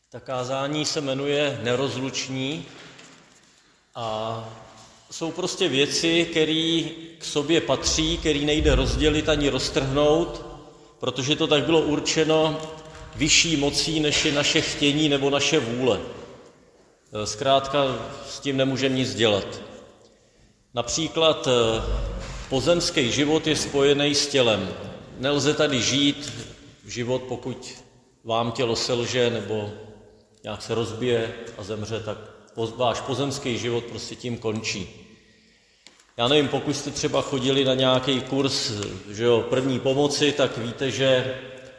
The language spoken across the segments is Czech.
Ta kázání se jmenuje Nerozluční a jsou prostě věci, které k sobě patří, které nejde rozdělit ani roztrhnout, protože to tak bylo určeno vyšší mocí, než je naše chtění nebo naše vůle. Zkrátka s tím nemůžeme nic dělat. Například pozemský život je spojený s tělem. Nelze tady žít život, pokud vám tělo selže nebo nějak se rozbije a zemře, tak váš pozemský život prostě tím končí. Já nevím, pokud jste třeba chodili na nějaký kurz první pomoci, tak víte, že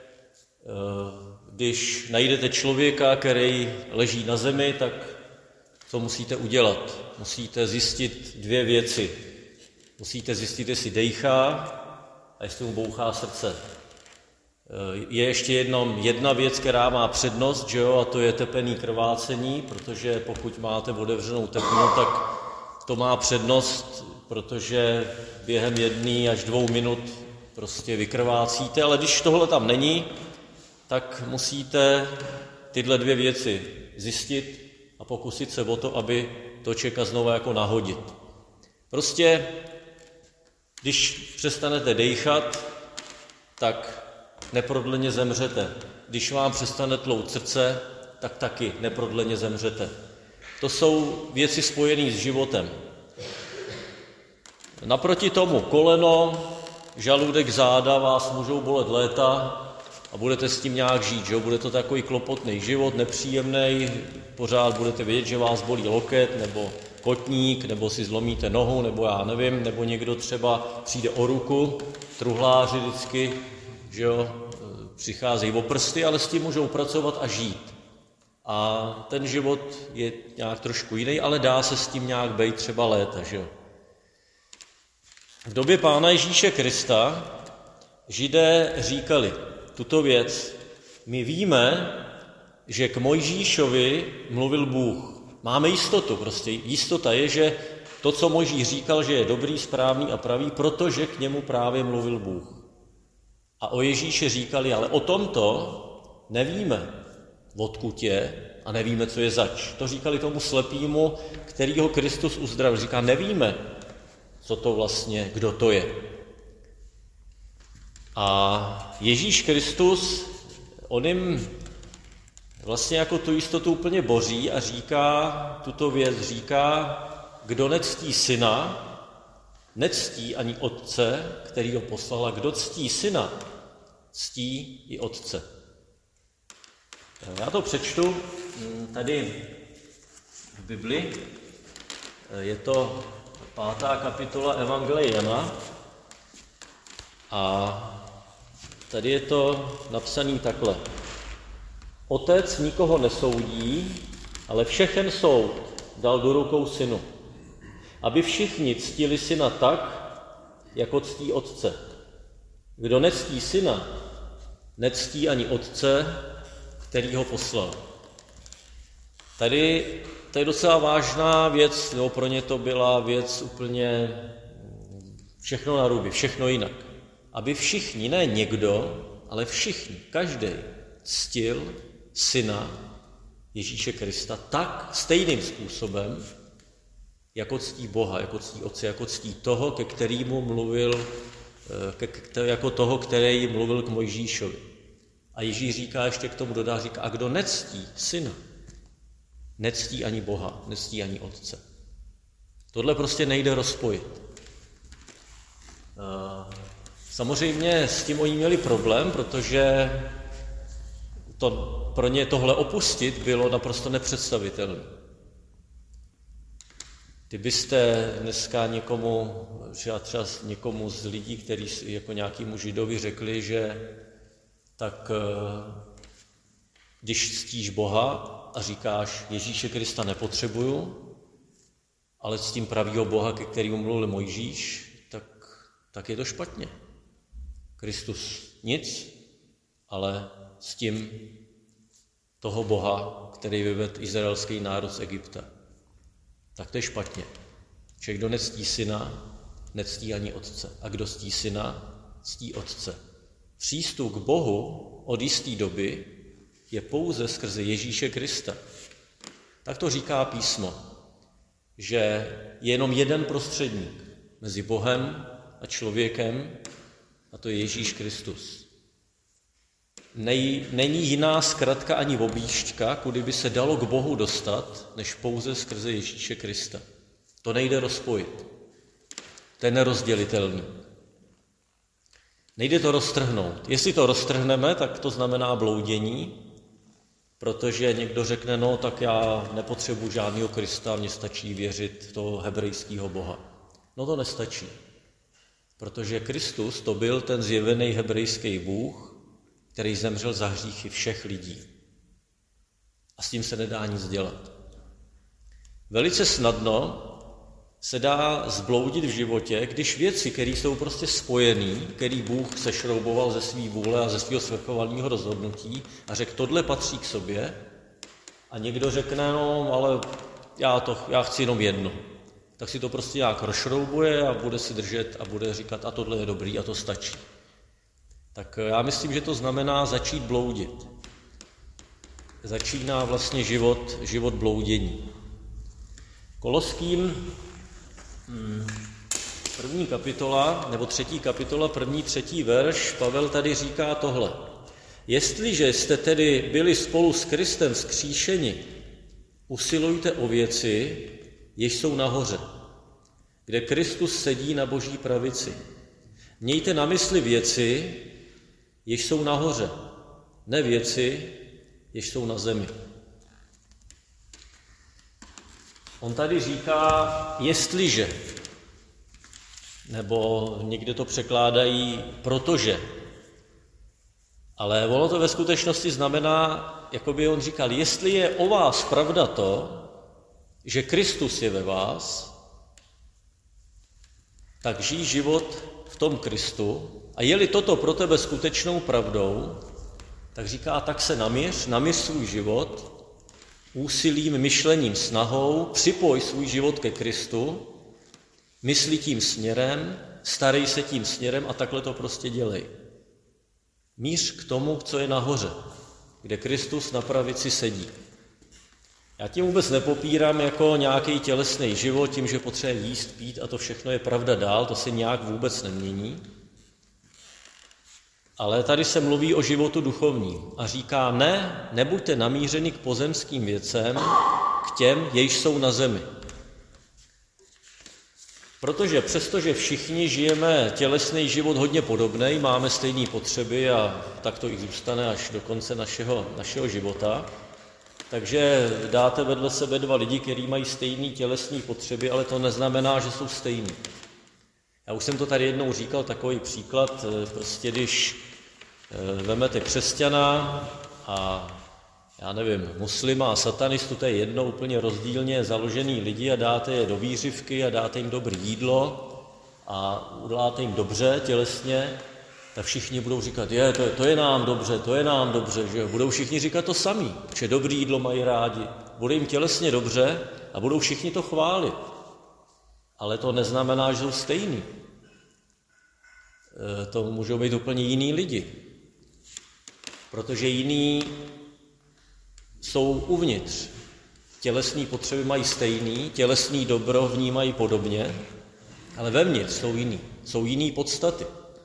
když najdete člověka, který leží na zemi, tak co musíte udělat? Musíte zjistit dvě věci. Musíte zjistit, jestli dejchá a jestli mu bouchá srdce. Je ještě jenom jedna věc, která má přednost, že jo, a to je tepený krvácení, protože pokud máte otevřenou tepnu, tak to má přednost, protože během 1 až 2 minut prostě vykrvácíte, ale když tohle tam není, tak musíte tyhle 2 věci zjistit a pokusit se o to, aby to člověka znovu jako nahodit. Prostě, když přestanete dejchat, tak neprodleně zemřete. Když vám přestane tlout srdce, tak taky neprodleně zemřete. To jsou věci spojené s životem. Naproti tomu koleno, žaludek, záda vás můžou bolet léta a budete s tím nějak žít, že? Bude to takový klopotný život, nepříjemný, pořád budete vědět, že vás bolí loket nebo kotník, nebo si zlomíte nohu, nebo já nevím, nebo někdo třeba přijde o ruku, truhláři vždycky, že jo, přicházejí o prsty, ale s tím můžou pracovat a žít. A ten život je nějak trošku jiný, ale dá se s tím nějak bejt třeba léta, že jo. V době Pána Ježíše Krista Židé říkali tuto věc: my víme, že k Mojžíšovi mluvil Bůh. Máme jistotu, prostě jistota je, že to, co Mojžíš říkal, že je dobrý, správný a pravý, protože k němu právě mluvil Bůh. A o Ježíši říkali, ale o tomto nevíme, odkud je a nevíme, co je zač. To říkali tomu slepýmu, kterýho Kristus uzdravil. Říká, nevíme, co to vlastně, kdo to je. A Ježíš Kristus, on jim vlastně jako tu jistotu úplně boří a říká tuto věc, říká, kdo nectí syna, nectí ani otce, který ho poslal, a kdo ctí syna, ctí i otce. Já to přečtu tady v Bibli. Je to 5. kapitola Evangelia Jana a tady je to napsané takhle. Otec nikoho nesoudí, ale všechen soud dal do rukou synu, aby všichni ctili syna tak, jako ctí otce. Kdo nectí syna, nectí ani otce, který ho poslal. Tady to je docela vážná věc, nebo pro ně to byla věc úplně všechno na ruby, všechno jinak. Aby všichni, ne někdo, ale všichni, každý ctil syna Ježíše Krista tak stejným způsobem, jako ctí Boha, jako ctí Otce, jako ctí toho, ke kterému mluvil, jako toho, který mluvil k Mojžíšovi. A Ježíš říká, ještě k tomu dodá, říká, a kdo nectí syna, nectí ani Boha, nectí ani Otce. Tohle prostě nejde rozpojit. Samozřejmě s tím oni měli problém, protože pro ně tohle opustit bylo naprosto nepředstavitelné. Kdybyste dneska třeba někomu z lidí, kteří jako nějakému Židovi řekli, že tak když ctíš Boha a říkáš, Ježíše Krista nepotřebuju, ale ctím pravýho Boha, ke kterému mluvil Mojžíš, tak je to špatně. Kristus nic, ale ctím toho Boha, který vyvedl izraelský národ z Egypta. Tak to je špatně. Že kdo nectí syna, nectí ani otce. A kdo ctí syna, ctí otce. Přístup k Bohu od jisté doby je pouze skrze Ježíše Krista. Tak to říká písmo, že je jenom jeden prostředník mezi Bohem a člověkem, a to je Ježíš Kristus. Není jiná zkratka ani objížďka, kudy by se dalo k Bohu dostat, než pouze skrze Ježíše Krista. To nejde rozpojit. To je nerozdělitelný. Nejde to roztrhnout. Jestli to roztrhneme, tak to znamená bloudění, protože někdo řekne, no tak já nepotřebuji žádného Krista, mně stačí věřit v toho hebrejského Boha. No to nestačí, protože Kristus to byl ten zjevený hebrejský Bůh, který zemřel za hříchy všech lidí. A s tím se nedá nic dělat. Velice snadno se dá zbloudit v životě, když věci, které jsou prostě spojený, který Bůh sešrouboval ze svý vůle a ze svého svrchovaného rozhodnutí a řekl, tohle patří k sobě, a někdo řekne, no ale já chci jenom jedno. Tak si to prostě nějak rozšroubuje a bude si držet a bude říkat, a tohle je dobrý a to stačí. Tak já myslím, že to znamená začít bloudit. Začíná vlastně život bloudění. Koloským 1. kapitola, nebo 3. kapitola, 1. 3. verš, Pavel tady říká tohle. Jestliže jste tedy byli spolu s Kristem vzkříšeni, usilujte o věci, jež jsou nahoře, kde Kristus sedí na Boží pravici. Mějte na mysli věci, jež jsou nahoře, ne věci, jež jsou na zemi. On tady říká, jestliže, nebo někde to překládají protože. Ale ono to ve skutečnosti znamená, jako by on říkal, jestli je o vás pravda to, že Kristus je ve vás, tak žij život v tom Kristu, a je-li toto pro tebe skutečnou pravdou, tak říká, tak se naměř svůj život úsilím, myšlením, snahou, připoj svůj život ke Kristu, mysli tím směrem, starej se tím směrem a takhle to prostě dělej. Míř k tomu, co je nahoře, kde Kristus na pravici sedí. Já tím vůbec nepopírám jako nějaký tělesný život, tím, že potřebuje jíst, pít a to všechno je pravda dál, to se nějak vůbec nemění. Ale tady se mluví o životu duchovním a říká, nebuďte namířeni k pozemským věcem, k těm, jež jsou na zemi. Protože přestože všichni žijeme tělesný život hodně podobný, máme stejné potřeby a tak to i zůstane až do konce našeho života, takže dáte vedle sebe dva lidi, kteří mají stejné tělesné potřeby, ale to neznamená, že jsou stejní. Já už jsem to tady jednou říkal, takový příklad, prostě když vemete křesťana a já nevím, muslima a satanistu, to je jedno úplně rozdílně založený lidi a dáte je do výřivky a dáte jim dobré jídlo a uděláte jim dobře tělesně, tak všichni budou říkat, to je nám dobře, že jo? Budou všichni říkat to samý, že dobré jídlo mají rádi, bude jim tělesně dobře a budou všichni to chválit. Ale to neznamená, že jsou stejný. To můžou být úplně jiný lidi. Protože jiní jsou uvnitř. Tělesné potřeby mají stejný, tělesný dobro vnímají podobně, ale vevnitř jsou jiný podstaty.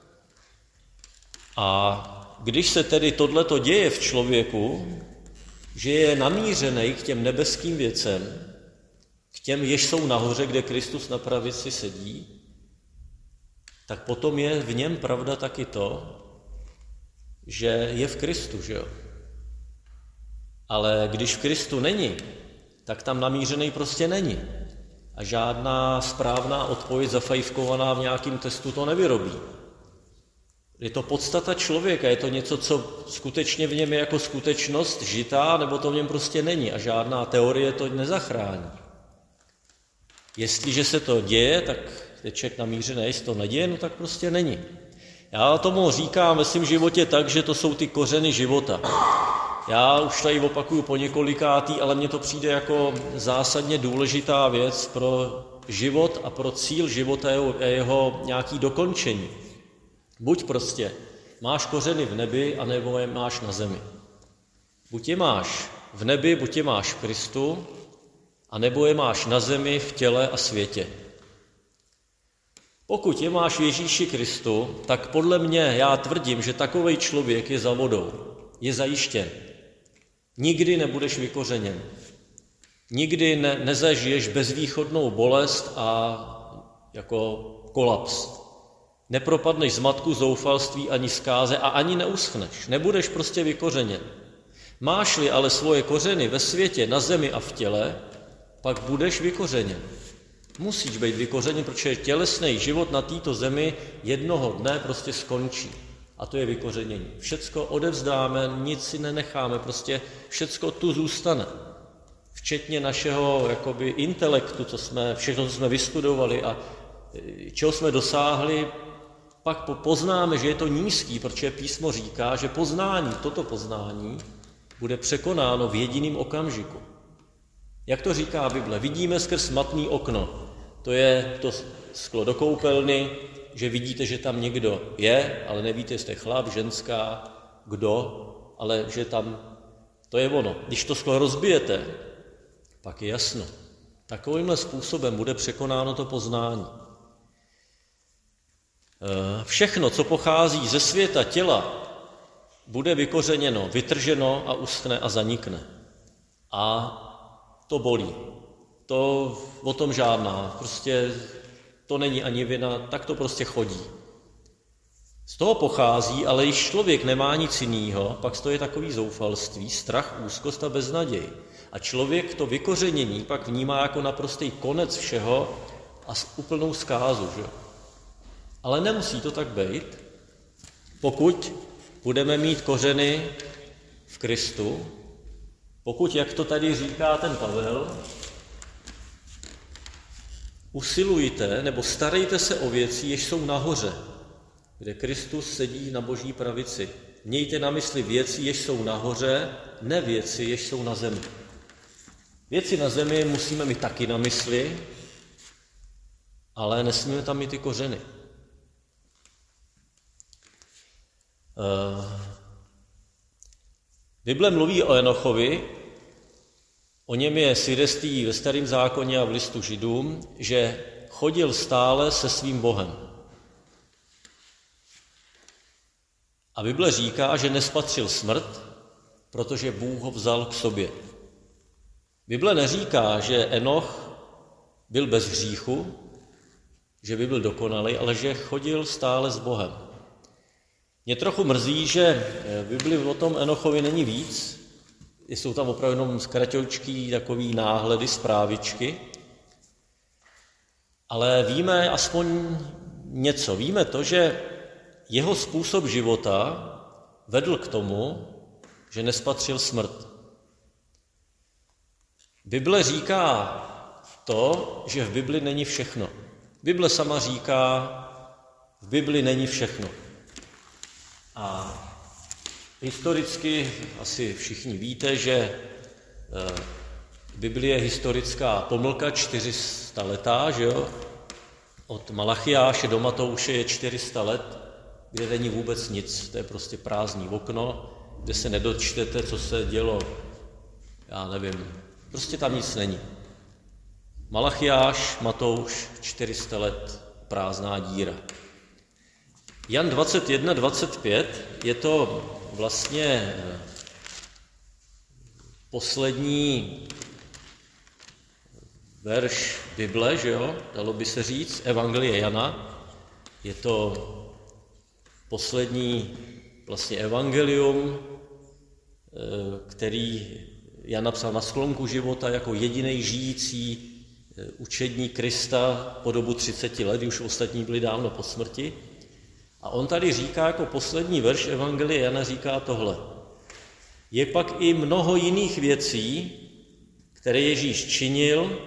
A když se tedy tohleto děje v člověku, že je namířený k těm nebeským věcem, k těm, jež jsou nahoře, kde Kristus na pravici sedí, tak potom je v něm pravda taky to, že je v Kristu, že jo? Ale když v Kristu není, tak tam namířený prostě není. A žádná správná odpověď zafajfkovaná v nějakém testu to nevyrobí. Je to podstata člověka, je to něco, co skutečně v něm je jako skutečnost žitá, nebo to v něm prostě není a žádná teorie to nezachrání. Jestliže se to děje, tak je člověk namířený, jestli to neděje, no tak prostě není. Já tomu říkám ve svém životě tak, že to jsou ty kořeny života. Já už tady opakuju po několikátý, ale mně to přijde jako zásadně důležitá věc pro život a pro cíl života a jeho nějaký dokončení. Buď prostě máš kořeny v nebi, anebo je máš na zemi. Buď je máš v nebi, buď je máš v Kristu, anebo je máš na zemi, v těle a světě. Pokud je máš v Ježíši Kristu, tak podle mě já tvrdím, že takovej člověk je za vodou, je zajištěn. Nikdy nebudeš vykořeněn. Nikdy nezažiješ bezvýchodnou bolest a jako kolaps. Nepropadneš zmatku, zoufalství ani zkáze a ani neuschneš. Nebudeš prostě vykořeněn. Máš-li ale svoje kořeny ve světě, na zemi a v těle, pak budeš vykořeněn. Musíš být vykořeněn, protože tělesný život na této zemi jednoho dne prostě skončí. A to je vykořenění. Všecko odevzdáme, nic si nenecháme, prostě všecko tu zůstane. Včetně našeho jakoby intelektu, všechno, co jsme vystudovali a čeho jsme dosáhli, pak poznáme, že je to nízký, protože písmo říká, že toto poznání bude překonáno v jediném okamžiku. Jak to říká Bible? Vidíme skrz matný okno. To je to sklo do koupelny, že vidíte, že tam někdo je, ale nevíte, jestli je chlap, ženská, kdo, ale že tam, to je ono. Když to sklo rozbijete, pak je jasno. Takovýmhle způsobem bude překonáno to poznání. Všechno, co pochází ze světa těla, bude vykořeněno, vytrženo a uschne a zanikne. A to bolí. To o tom žádná. Prostě to není ani vina, tak to prostě chodí. Z toho pochází, ale když člověk nemá nic jiného, pak to je takový zoufalství, strach, úzkost a beznaděj. A člověk to vykořenění pak vnímá jako naprostý konec všeho a úplnou zkázu. Že? Ale nemusí to tak být, pokud budeme mít kořeny v Kristu, pokud, jak to tady říká ten Pavel, usilujte nebo starejte se o věci, jež jsou nahoře, kde Kristus sedí na Boží pravici. Mějte na mysli věci, jež jsou nahoře, ne věci, jež jsou na zemi. Věci na zemi musíme mít taky na mysli, ale nesmíme tam mít ty kořeny. Bible mluví o Enochovi, o něm je svědectví ve Starém zákoně a v listu Židům, že chodil stále se svým Bohem. A Bible říká, že nespatřil smrt, protože Bůh ho vzal k sobě. Bible neříká, že Enoch byl bez hříchu, že by byl dokonalý, ale že chodil stále s Bohem. Mě trochu mrzí, že v Bibli o tom Enochovi není víc, jsou tam opravdu jenom zkraťoučký takový náhledy, zprávičky, ale víme aspoň něco. Víme to, že jeho způsob života vedl k tomu, že nespatřil smrt. Bible říká to, že v Bibli není všechno. Bible sama říká, v Bibli není všechno. A historicky asi všichni víte, že Biblie je historická pomlka 400 letá, že jo? Od Malachiáše do Matouše je 400 let, kde není vůbec nic, to je prostě prázdný okno, kde se nedočtete, co se dělo, já nevím, prostě tam nic není. Malachiáš, Matouš, 400 let, prázdná díra. Jan 21:25 je to vlastně poslední verš Bible, že jo? Dalo by se říct, Evangelie Jana. Je to poslední vlastně evangelium, který Jan napsal na sklonku života jako jediný žijící učedník Krista po dobu 30 let, kdy už ostatní byli dávno po smrti. A on tady říká jako poslední verš Evangelie Jana říká tohle. Je pak i mnoho jiných věcí, které Ježíš činil,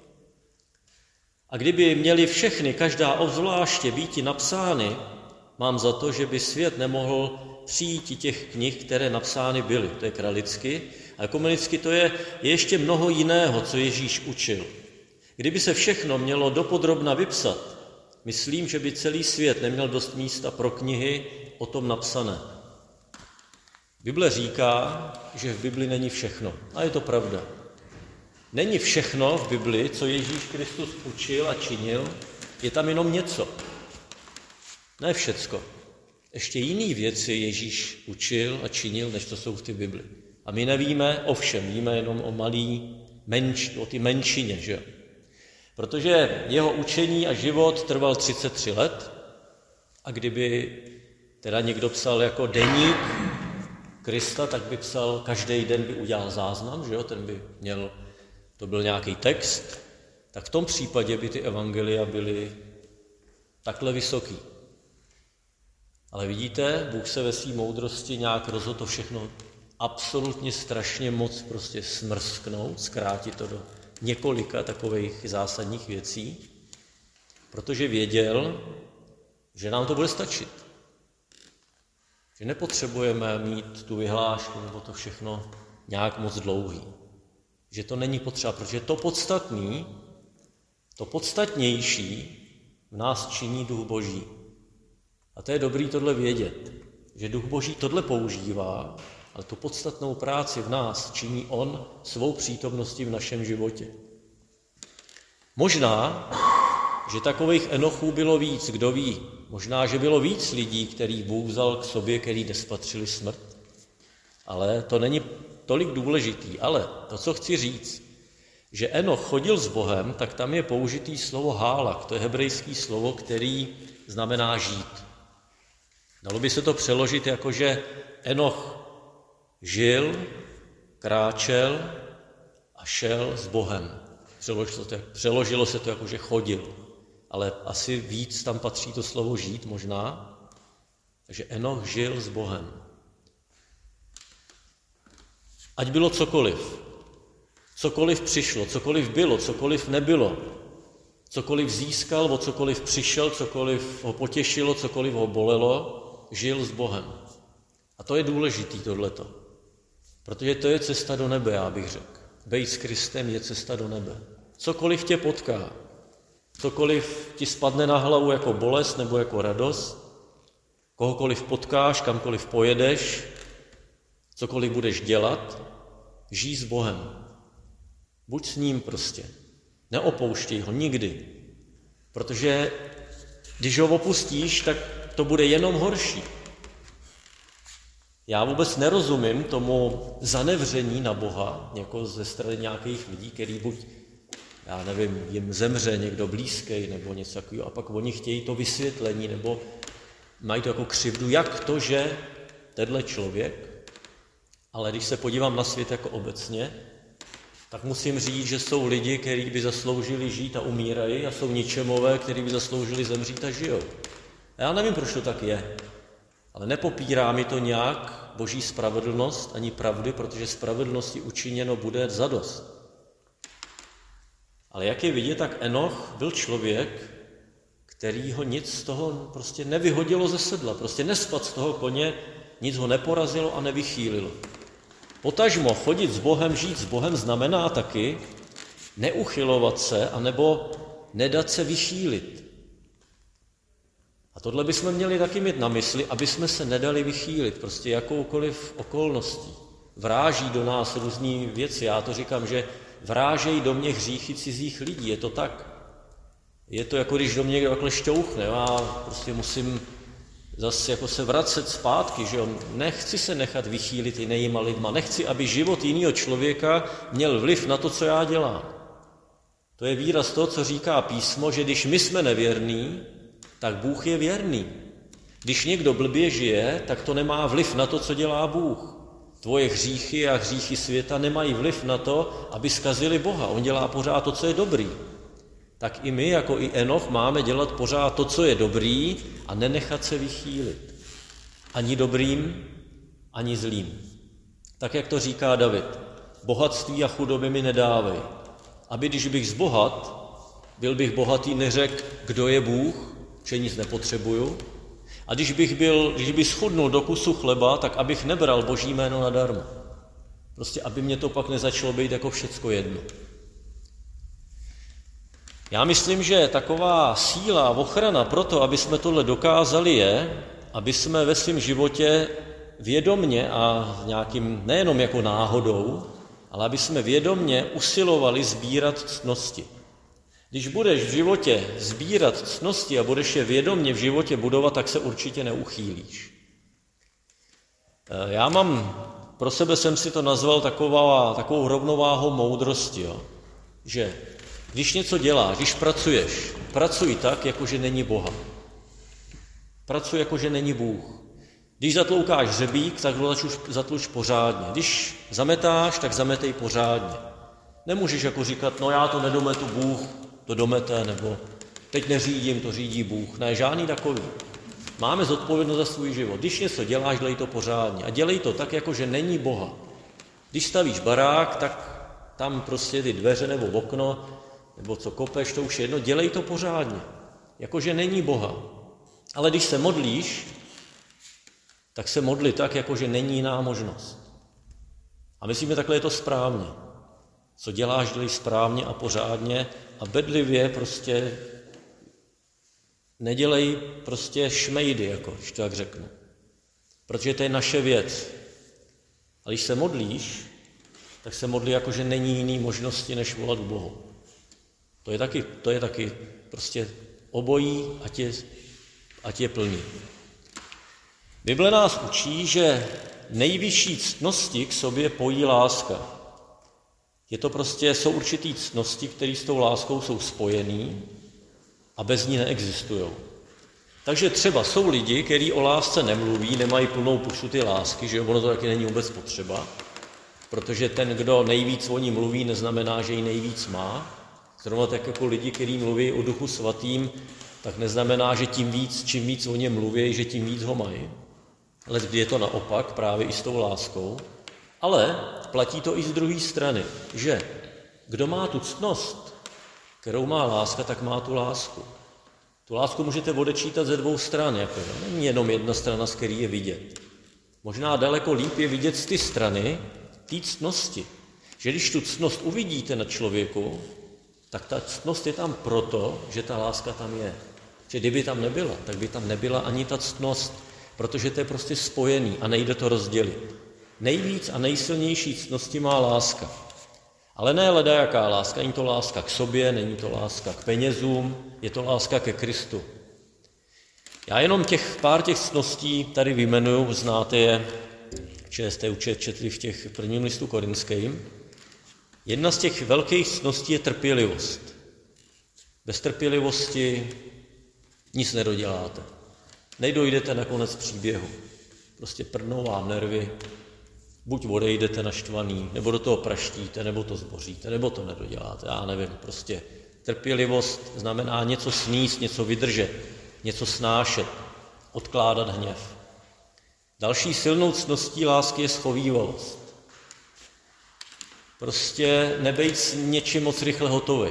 a kdyby měly všechny, každá obzvláště, býti napsány, mám za to, že by svět nemohl přijít těch knih, které napsány byly. To je kralicky. A ekumenicky to je ještě mnoho jiného, co Ježíš učil. Kdyby se všechno mělo dopodrobna vypsat, myslím, že by celý svět neměl dost místa pro knihy o tom napsané. Bible říká, že v Bibli není všechno. A je to pravda. Není všechno v Bibli, co Ježíš Kristus učil a činil, je tam jenom něco. Ne všecko. Ještě jiný věci Ježíš učil a činil, než to jsou v té Bibli. A my nevíme o všem, víme jenom o ty menšině, že? Protože jeho učení a život trval 33 let a kdyby teda někdo psal jako deník Krista, tak by psal, každý den by udělal záznam, že jo? To byl nějaký text, tak v tom případě by ty evangelia byly takhle vysoký. Ale vidíte, Bůh se ve své moudrosti nějak rozhodl to všechno absolutně strašně moc prostě smrsknout, zkrátit to do několika takových zásadních věcí, protože věděl, že nám to bude stačit. Že nepotřebujeme mít tu vyhlášku nebo to všechno nějak moc dlouhý. Že to není potřeba, protože to podstatnější v nás činí Duch Boží. A to je dobrý tohle vědět, že Duch Boží tohle používá, ale tu podstatnou práci v nás činí on svou přítomností v našem životě. Možná, že takových Enochů bylo víc, kdo ví. Možná, že bylo víc lidí, který Bůh vzal k sobě, který nespatřili smrt. Ale to není tolik důležitý. Ale to, co chci říct, že Enoch chodil s Bohem, tak tam je použitý slovo hálak. To je hebrejský slovo, který znamená žít. Dalo by se to přeložit jako, že Enoch žil, kráčel a šel s Bohem. Přeložilo se to jako, že chodil. Ale asi víc tam patří to slovo žít možná. Takže Enoch žil s Bohem. Ať bylo cokoliv. Cokoliv přišlo, cokoliv bylo, cokoliv nebylo. Cokoliv získal, o cokoliv přišel, cokoliv ho potěšilo, cokoliv ho bolelo, žil s Bohem. A to je důležitý tohleto. Protože to je cesta do nebe, já bych řekl. Bejt s Kristem je cesta do nebe. Cokoliv tě potká, cokoliv ti spadne na hlavu jako bolest nebo jako radost, kohokoliv potkáš, kamkoliv pojedeš, cokoliv budeš dělat, žij s Bohem. Buď s ním prostě. Neopouštěj ho nikdy. Protože když ho opustíš, tak to bude jenom horší. Já vůbec nerozumím tomu zanevření na Boha, jako ze strany nějakých lidí, který buď, já nevím, jim zemře někdo blízký nebo něco takového, a pak oni chtějí to vysvětlení, nebo mají to jako křivdu, jak to, že tenhle člověk, ale když se podívám na svět jako obecně, tak musím říct, že jsou lidi, kteří by zasloužili žít a umírají, a jsou ničemové, kteří by zasloužili zemřít a žijou. Já nevím, proč to tak je, ale nepopírá mi to nějak Boží spravedlnost ani pravdy, protože spravedlnosti učiněno bude zadost. Ale jak je vidět, tak Enoch byl člověk, který ho nic z toho prostě nevyhodilo ze sedla, prostě nespadl z toho koně, nic ho neporazilo a nevychýlilo. Potažmo chodit s Bohem, žít s Bohem znamená taky neuchylovat se anebo nedat se vychýlit. A tohle bychom měli taky mít na mysli, aby jsme se nedali vychýlit, prostě jakoukoliv okolností. Vráží do nás různý věci, já to říkám, že vrážejí do mě hříchy cizích lidí, je to tak. Je to jako když do mě takhle šťouchne, já prostě musím zase jako se vracet zpátky, že jo? Nechci se nechat vychýlit jinýma lidma, nechci, aby život jiného člověka měl vliv na to, co já dělám. To je výraz toho, co říká písmo, že když my jsme nevěrní, tak Bůh je věrný. Když někdo blbě žije, tak to nemá vliv na to, co dělá Bůh. Tvoje hříchy a hříchy světa nemají vliv na to, aby zkazili Boha. On dělá pořád to, co je dobrý. Tak i my, jako i Enoch, máme dělat pořád to, co je dobrý a nenechat se vychýlit. Ani dobrým, ani zlým. Tak, jak to říká David. Bohatství a chudoby mi nedávej. Aby když bych zbohat, byl bych bohatý, neřekl, kdo je Bůh, že nic nepotřebuju. A když bych schudnul do kusu chleba, tak abych nebral Boží jméno nadarmo. Prostě, aby mě to pak nezačalo být jako všecko jedno. Já myslím, že taková síla a ochrana pro to, aby jsme tohle dokázali, je, aby jsme ve svém životě vědomně a nějakým, nejenom jako náhodou, ale aby jsme vědomně usilovali sbírat ctnosti. Když budeš v životě sbírat ctnosti a budeš je vědomně v životě budovat, tak se určitě neuchýlíš. Já mám, pro sebe jsem si to nazval takovou rovnováhou moudrosti, jo? Že když něco děláš, když pracuješ, pracuj tak, jakože není Boha. Pracuj, jakože není Bůh. Když zatloukáš hřebík, tak ho zatluč pořádně. Když zametáš, tak zametej pořádně. Nemůžeš jako říkat, no já to nedometu, Bůh to domete, nebo teď neřídím, to řídí Bůh. Ne, žádný takový. Máme zodpovědnost za svůj život. Když něco děláš, dělej to pořádně. A dělej to tak, jakože není Boha. Když stavíš barák, tak tam prostě ty dveře nebo okno, nebo co kopeš, to už jedno, dělej to pořádně. Jakože není Boha. Ale když se modlíš, tak se modli tak, jakože není jiná možnost. A myslíme, takhle je to správně. Co děláš, dělej správně a pořádně a bedlivě prostě nedělej prostě šmejdy, jako, když to tak řeknu. Protože to je naše věc. A když se modlíš, tak se modlí, jakože není jiný možnosti, než volat k Bohu. To je taky prostě obojí, ať je plný. Bible nás učí, že nejvyšší ctnosti k sobě pojí láska. Jsou určitý ctnosti, které s tou láskou jsou spojený a bez ní neexistují. Takže třeba jsou lidi, kteří o lásce nemluví, nemají plnou pusu ty lásky, že ono to taky není vůbec potřeba, protože ten, kdo nejvíc o ní mluví, neznamená, že ji nejvíc má. Zrovna tak jako lidi, kteří mluví o Duchu Svatým, tak neznamená, že čím víc o něm mluví, že tím víc ho mají. Ale je to naopak, právě i s tou láskou. Ale platí to i z druhé strany, že kdo má tu ctnost, kterou má láska, tak má tu lásku. Tu lásku můžete odečítat ze dvou stran, není jenom jedna strana, z který je vidět. Možná daleko líp je vidět z ty strany, té ctnosti. Že když tu ctnost uvidíte na člověku, tak ta ctnost je tam proto, že ta láska tam je. Že kdyby tam nebyla, tak by tam nebyla ani ta ctnost, protože to je prostě spojený a nejde to rozdělit. Nejvíc a nejsilnější ctnosti má láska. Ale ne ledajaká láska, není to láska k sobě, není to láska k penězům, je to láska ke Kristu. Já jenom pár těch ctností tady vyjmenuju, znáte je, jste četli v těch prvním listu Korinským. Jedna z těch velkých ctností je trpělivost. Bez trpělivosti nic nedoděláte. Nedojdete na konec příběhu. Prostě prdnou vám nervy, buď odejdete naštvaný, nebo do toho praštíte, nebo to zboříte, nebo to nedoděláte, já nevím. Prostě trpělivost znamená něco sníst, něco vydržet, něco snášet, odkládat hněv. Další silnou ctností lásky je schovívavost. Prostě nebejt s něčím moc rychle hotový.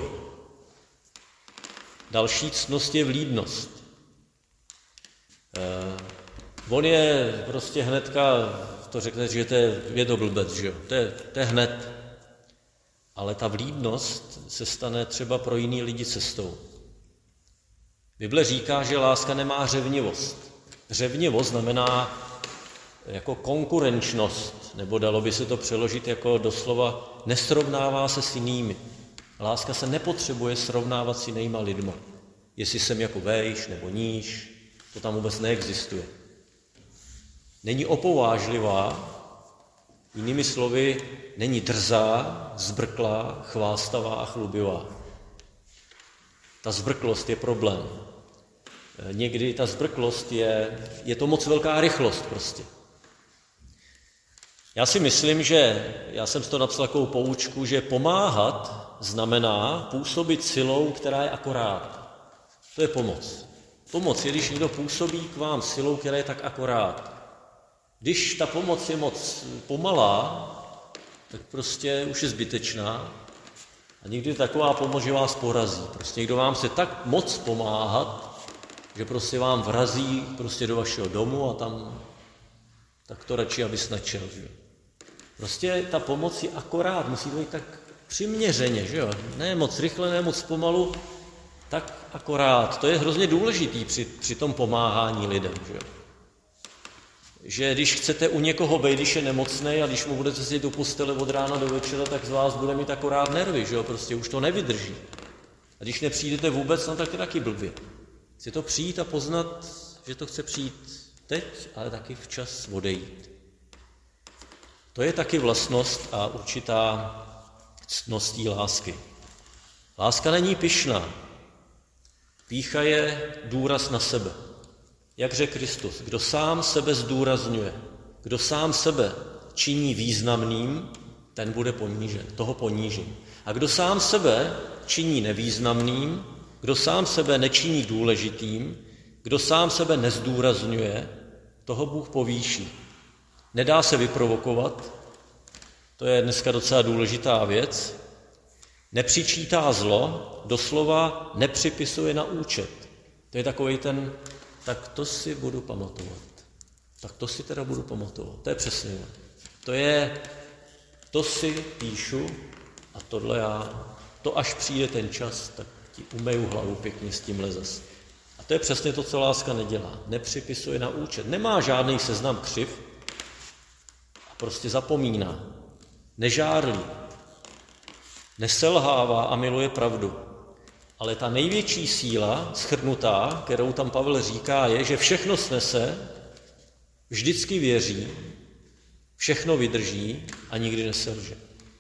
Další ctnost je vlídnost. On je prostě hnedka, to řekne, že je to blbec, že jo? To je hned. Ale ta vlídnost se stane třeba pro jiný lidi cestou. Bible říká, že láska nemá řevnivost. Řevnivost znamená jako konkurenčnost, nebo dalo by se to přeložit jako doslova nesrovnává se s jinými. Láska se nepotřebuje srovnávat s jinýma lidma. Jestli jsem jako vejš nebo níž, to tam vůbec neexistuje. Není opovážlivá, jinými slovy, není drzá, zbrklá, chvástavá a chlubivá. Ta zbrklost je problém. Někdy ta zbrklost je to moc velká rychlost prostě. Já si myslím, že já jsem to napsal takovou poučku, že pomáhat znamená působit silou, která je akorát. To je pomoc. Pomoc je, když někdo působí k vám silou, která je tak akorát. Když ta pomoc je moc pomalá, tak prostě už je zbytečná. A někdy taková pomoc, že vás porazí. Prostě někdo vám chce tak moc pomáhat, že prostě vám vrazí prostě do vašeho domu a tam tak to radši, aby snačil. Že? Prostě ta pomoc je akorát, musí to být tak přiměřeně, že jo? Ne moc rychle, ne moc pomalu, tak akorát. To je hrozně důležitý při tom pomáhání lidem, že jo? že když chcete u někoho být, když je nemocnej a když mu budete sedět do postele od rána do večera, tak z vás bude mít akorát nervy, že jo, prostě už to nevydrží. A když nepřijdete vůbec, no tak je taky blbě. Chce to přijít a poznat, že to chce přijít teď, ale taky včas odejít. To je taky vlastnost a určitá ctnost té lásky. Láska není pyšná. Pýcha je důraz na sebe. Jak řekl Kristus, kdo sám sebe zdůrazňuje, kdo sám sebe činí významným, ten bude ponížen, toho ponížím. A kdo sám sebe činí nevýznamným, kdo sám sebe nečiní důležitým, kdo sám sebe nezdůrazňuje, toho Bůh povýší. Nedá se vyprovokovat, to je dneska docela důležitá věc, nepřičítá zlo, doslova nepřipisuje na účet. To je takovej ten, tak to si budu pamatovat. Tak to si teda budu pamatovat. To je přesně. To si píšu a tohle to až přijde ten čas, tak ti umeju hlavu pěkně s tímhle zas. A to je přesně to, co láska nedělá. Nepřipisuje na účet. Nemá žádný seznam křiv a prostě zapomíná. Nežárlí. Neselhává a miluje pravdu. Ale ta největší síla, shrnutá, kterou tam Pavel říká, je, že všechno snese, vždycky věří, všechno vydrží a nikdy neselže.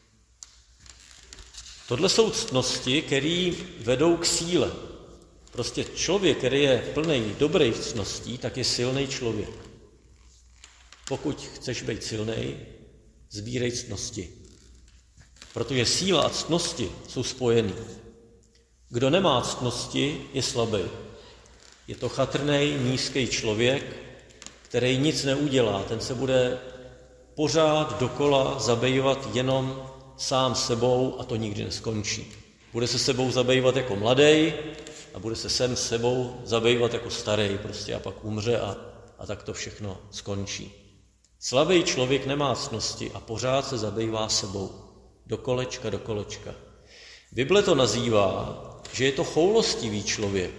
Tohle jsou ctnosti, které vedou k síle. Prostě člověk, který je plný dobrých ctností, tak je silný člověk. Pokud chceš být silný, sbírej ctnosti. Protože síla a ctnosti jsou spojený. Kdo nemá ctnosti, je slabý. Je to chatrnej, nízký člověk, který nic neudělá. Ten se bude pořád dokola zabývat jenom sám sebou a to nikdy neskončí. Bude se sebou zabývat jako mladý a bude se sebou zabývat jako starý prostě a pak umře a tak to všechno skončí. Slabý člověk nemá ctnosti a pořád se zabývá sebou. Do kolečka. Bible to nazývá, že je to choulostivý člověk.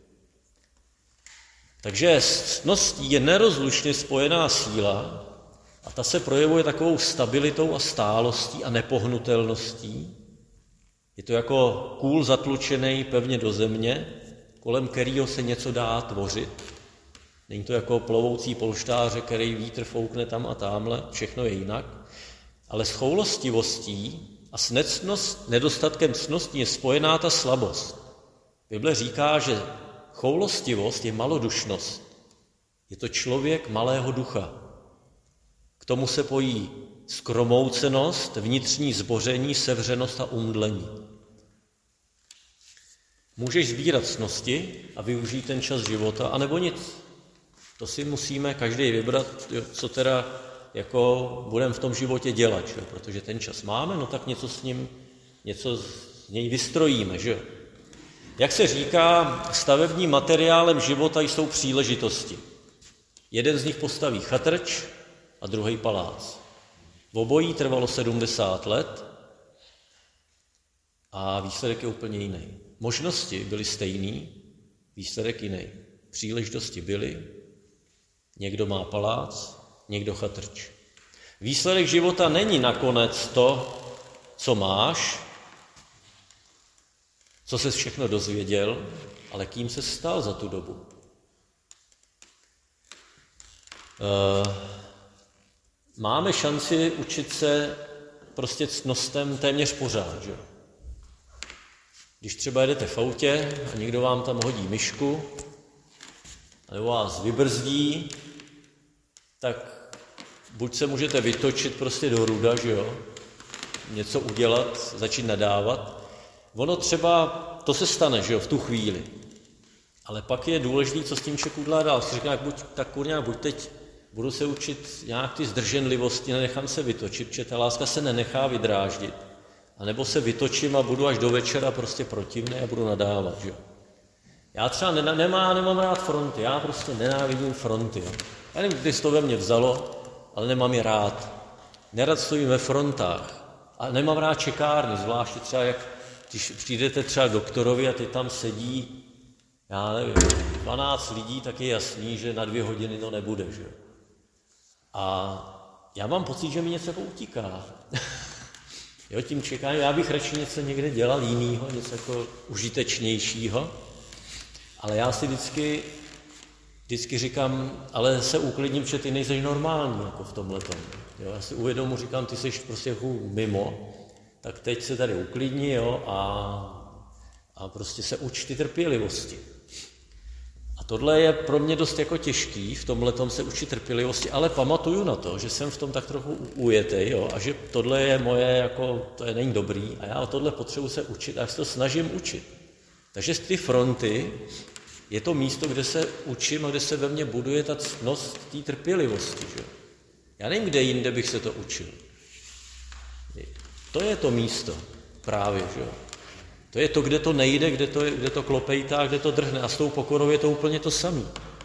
Takže s ctností je nerozlučně spojená síla a ta se projevuje takovou stabilitou a stálostí a nepohnutelností. Je to jako kůl zatlučený pevně do země, kolem kterého se něco dá tvořit. Není to jako plovoucí polštáře, který vítr foukne tam a támhle, všechno je jinak. Ale s choulostivostí a s nedostatkem ctností je spojená ta slabost. Bible říká, že choulostivost je malodušnost. Je to člověk malého ducha. K tomu se pojí skromoucenost, vnitřní zboření, sevřenost a umdlení. Můžeš sbírat ctnosti a využít ten čas života, anebo nic. To si musíme každý vybrat, co teda jako budeme v tom životě dělat, že? Protože ten čas máme, no tak něco z něj vystrojíme. Že? Jak se říká, stavebním materiálem života jsou příležitosti. Jeden z nich postaví chatrč a druhý palác. V obojí trvalo 70 let a výsledek je úplně jiný. Možnosti byly stejný, výsledek jiný. Příležitosti byly, někdo má palác, někdo chatrč. Výsledek života není nakonec to, co máš, co ses všechno dozvěděl, ale kým se stal za tu dobu. Máme šanci učit se prostě ctnostem téměř pořád. Že? Když třeba jedete v autě a někdo vám tam hodí myšku, nebo vás vybrzdí, tak buď se můžete vytočit prostě do ruda, že jo, něco udělat, začít nadávat. Ono třeba, to se stane, že jo, v tu chvíli. Ale pak je důležité, co s tím člověk udělá dál. Si říká, buď teď budu se učit nějak ty zdrženlivosti, nenechám se vytočit, protože ta láska se nenechá vydráždit. A nebo se vytočím a budu až do večera prostě protivný a budu nadávat, že jo. Já třeba nemám rád fronty, já prostě nenávidím fronty, jo. Já nevím, kdy to ve mně vzalo, ale nemám je rád. Nerad stojím ve frontách a nemám rád čekárny, zvláště třeba, když přijdete třeba k doktorovi a ty tam sedí, já nevím, 12 lidí, tak je jasný, že na 2 hodiny to nebude, že? A já mám pocit, že mi něco jako utíká. Jo, tím čekám, já bych radši něco někde dělal jinýho, něco jako užitečnějšího, ale já si vždycky říkám, ale se uklidním, že ty nejseš normální jako v tomhletom. Jo, já si uvědomu, říkám, ty seš prostě jako mimo, tak teď se tady uklidni, jo, a prostě se uč ty trpělivosti. A tohle je pro mě dost jako těžký, v tomhletom se učit trpělivosti, ale pamatuju na to, že jsem v tom tak trochu ujetej, jo, a že tohle je moje, jako, to je není dobrý a já o tohle potřebuji se učit a já se to snažím učit. Takže z ty fronty je to místo, kde se učím a kde se ve mně buduje ta ctnost té trpělivosti. Že? Já nevím, kde jinde bych se to učil. To je to místo právě. Že? To je to, kde to nejde, kde to klopejtá, kde to drhne. A s tou pokorou je to úplně to samé.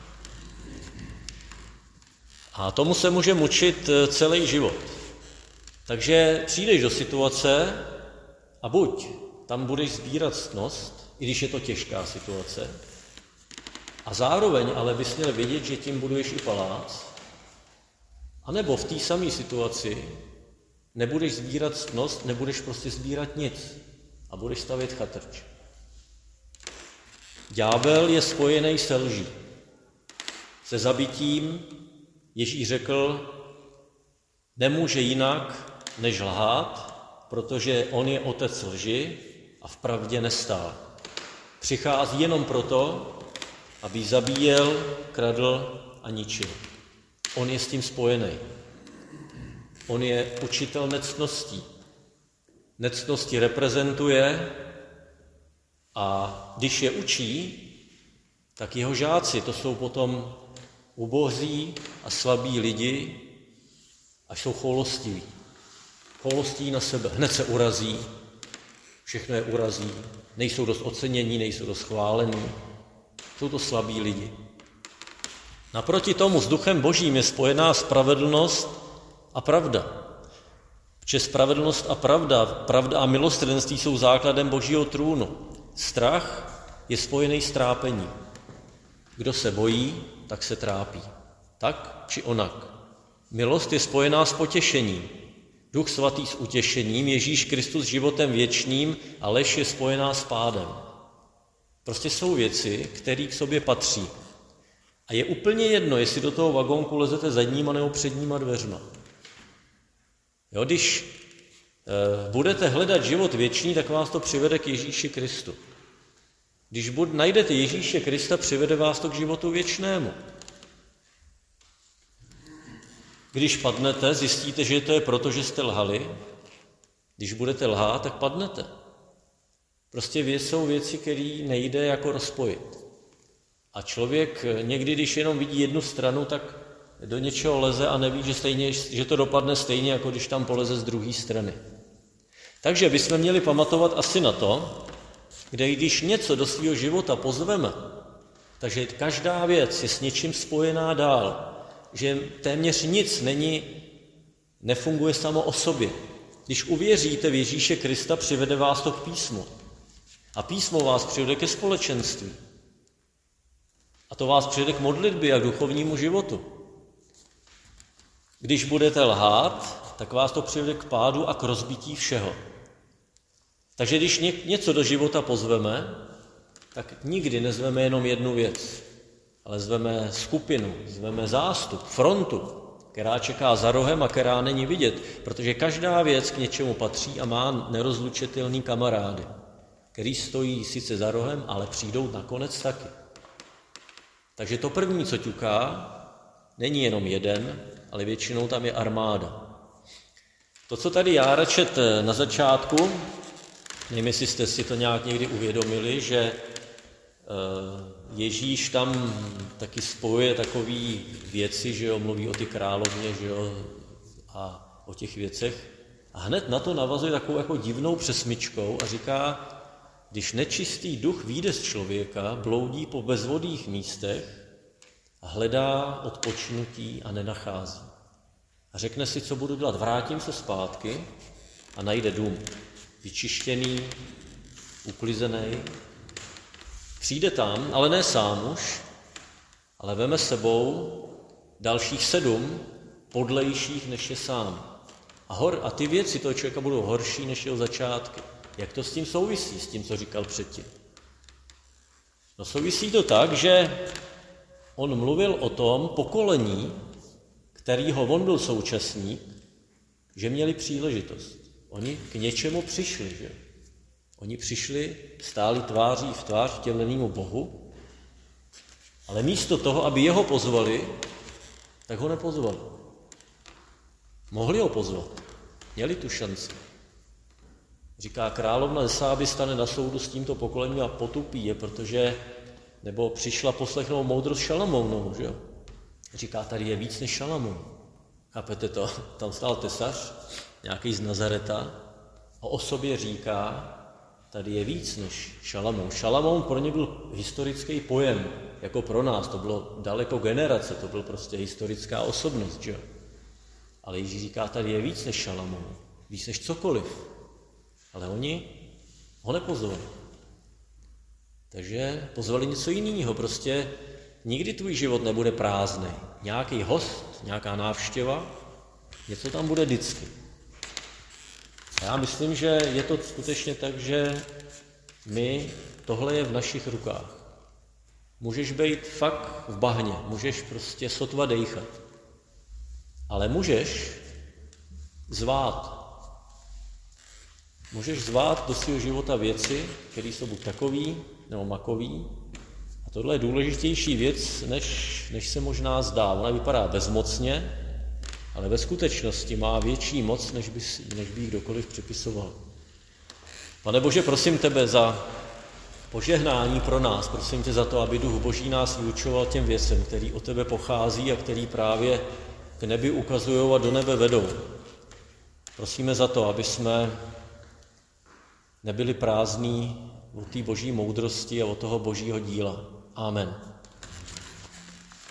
A tomu se může učit celý život. Takže přijdeš do situace a buď tam budeš sbírat ctnost, i když je to těžká situace, a zároveň ale bys měl vědět, že tím buduješ i palác, anebo v té samé situaci nebudeš sbírat ctnost, nebudeš prostě sbírat nic a budeš stavět chatrč. Ďábel je spojený se lží. Se zabitím Ježíš řekl, nemůže jinak než lhát, protože on je otec lži a v pravdě nestál. Přichází jenom proto, aby zabíjel, kradl a ničil. On je s tím spojený. On je učitel nectností. Nectnosti reprezentuje a když je učí, tak jeho žáci, to jsou potom ubohzí a slabí lidi, až jsou choulostiví. Choulostí na sebe, hned se urazí, všechno je urazí, nejsou dost ocenění, nejsou dost chválení. Jsou to slabí lidi. Naproti tomu s duchem božím je spojená spravedlnost a pravda. Protože spravedlnost a pravda a milosrdenství jsou základem božího trůnu. Strach je spojený s trápením. Kdo se bojí, tak se trápí. Tak či onak. Milost je spojená s potěšením. Duch svatý s utěšením, Ježíš Kristus životem věčným a lež je spojená s pádem. Prostě jsou věci, které k sobě patří. A je úplně jedno, jestli do toho vagónku lezete zadníma nebo předníma dveřma. Jo, když budete hledat život věčný, tak vás to přivede k Ježíši Kristu. Když najdete Ježíše Krista, přivede vás to k životu věčnému. Když padnete, zjistíte, že to je proto, že jste lhali. Když budete lhát, tak padnete. Prostě jsou věci, které nejde jako rozpojit. A člověk někdy, když jenom vidí jednu stranu, tak do něčeho leze a neví, že to dopadne stejně, jako když tam poleze z druhé strany. Takže bychom měli pamatovat asi na to, kde když něco do svého života pozveme, takže každá věc je s něčím spojená dál, že téměř nic nefunguje samo o sobě. Když uvěříte v Ježíše Krista, přivede vás to k písmu. A písmo vás přivede ke společenství. A to vás přivede k modlitbě a k duchovnímu životu. Když budete lhát, tak vás to přivede k pádu a k rozbití všeho. Takže když něco do života pozveme, tak nikdy nezveme jenom jednu věc, ale zveme skupinu, zveme zástup, frontu, která čeká za rohem a která není vidět, protože každá věc k něčemu patří a má nerozlučitelný kamarády, který stojí sice za rohem, ale přijdou nakonec taky. Takže to první, co ťuká, není jenom jeden, ale většinou tam je armáda. To, co tady Jára čet na začátku, nevím, jestli jste si to nějak někdy uvědomili, že Ježíš tam taky spojuje takové věci, že jo, mluví o ty královně, že jo, a o těch věcech. A hned na to navazuje takovou jako divnou přesmyčkou a říká, když nečistý duch vyjde z člověka, bloudí po bezvodných místech a hledá odpočinutí a nenachází. A řekne si, co budu dělat, vrátím se zpátky a najde dům. Vyčištěný, uklizený. Přijde tam, ale ne sám už, ale veme sebou dalších 7 podlejších, než je sám. A ty věci toho člověka budou horší, než jeho začátky. Jak to s tím souvisí, s tím, co říkal předtím? No souvisí to tak, že on mluvil o tom pokolení, kterýho on byl současník, že měli příležitost. Oni k něčemu přišli, že? Oni přišli, stáli tváří v tvář vtělenému Bohu, ale místo toho, aby jeho pozvali, tak ho nepozvali. Mohli ho pozvat, měli tu šanci. Říká, královna ze Sáby stane na soudu s tímto pokolením a potupí je, nebo přišla poslechnout moudrost Šalamounovu, že jo? Říká, tady je víc než Šalamoun. Chápete to? Tam stál tesař, nějaký z Nazareta, a o sobě říká, tady je víc než Šalamoun. Šalamoun pro ně byl historický pojem, jako pro nás, to bylo daleko generace, to byl prostě historická osobnost, že jo? Ale Ježíš říká, tady je víc než Šalamoun, víc než cokoliv. Ale oni ho nepozvali. Takže pozvali něco jiného, prostě nikdy tvůj život nebude prázdný. Nějaký host, nějaká návštěva, něco tam bude vždycky. A já myslím, že je to skutečně tak, že tohle je v našich rukách. Můžeš být fakt v bahně, můžeš prostě sotva dejchat. Ale můžeš zvát. Můžeš zvát do svého života věci, které jsou buď takový, nebo makový. A tohle je důležitější věc, než se možná zdá. Ona vypadá bezmocně, ale ve skutečnosti má větší moc, než by kdokoliv připisoval. Pane Bože, prosím tebe za požehnání pro nás. Prosím tě za to, aby Duch Boží nás vyučoval těm věcem, který od tebe pochází a který právě k nebi ukazují a do nebe vedou. Prosíme za to, aby jsme nebyli prázdní od té boží moudrosti a od toho božího díla. Amen.